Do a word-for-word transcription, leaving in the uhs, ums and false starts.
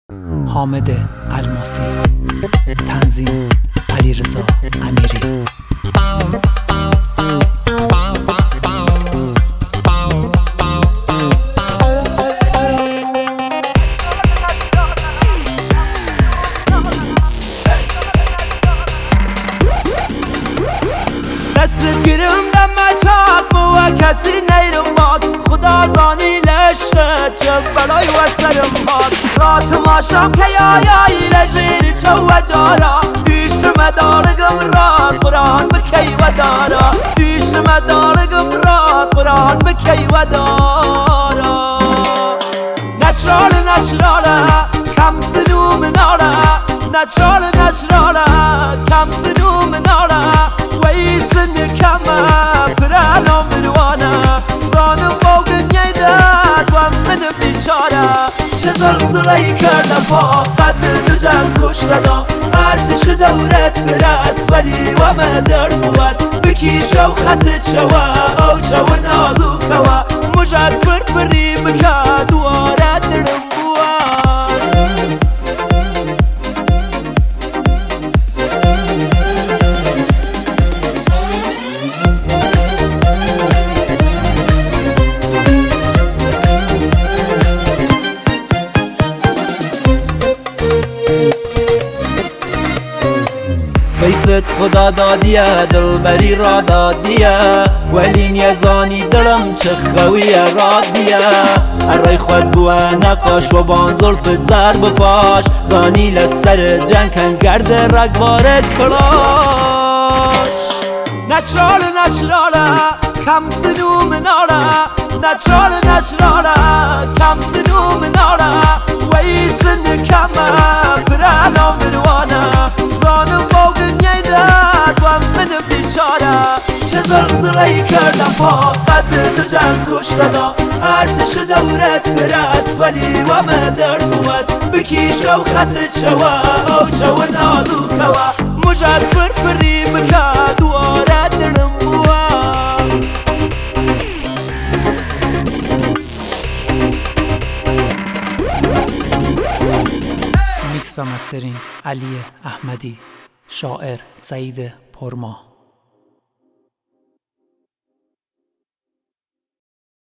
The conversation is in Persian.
حامد الماسی، تنظیم علیرضا امیری. دست گیرم دم چاک و کسی نیرم باد، خدا زانی لشقت چه بلای و سرم باد. رات ما شام که یایی لجیر چه و دارا، بیش مدارگم راد قرآن بکی و دارا، بیش مدارگم راد قرآن بکی و دارا. نچرال نچراله کم سنو مناره، نچرال نچراله کم سنو مناره. ویسن کمه پرانو مروانه، زانم باگن یدد و من بیچاره. چه زلزله‌ای کرده با قدر دو جمع کشتدا، ارتش دورت برست ولی و مدر بوست. بکیش و خطت شوه او چو نازو کوه، مجد فرفری بکه دواره درم بوست. بیست خدا دادیه دلبری را دادیه، ولی نیزانی دلم چه خویه رادیه. ارای خود بوه نقاش و بان زلفت زر بپاش، زانی لسر جنگ کن گرده رگوار کلاش. نچرال نچراله کم سنو مناره، نچرال نچراله کم سنو مناره. ویسن کمه پرانو مروانه، زانم باگن یدد و من بیچاره. چه زلزله‌ای کردم با قدر دو جمع کشتدا، ارتش دورت برست ولی و مدر بوست. بکیش و خطت شوه او چو نازو کوه، مجد فرفری بکه دواره درم بوست. میکس و مسترینگ علی احمدی، شاعر سعید پرما.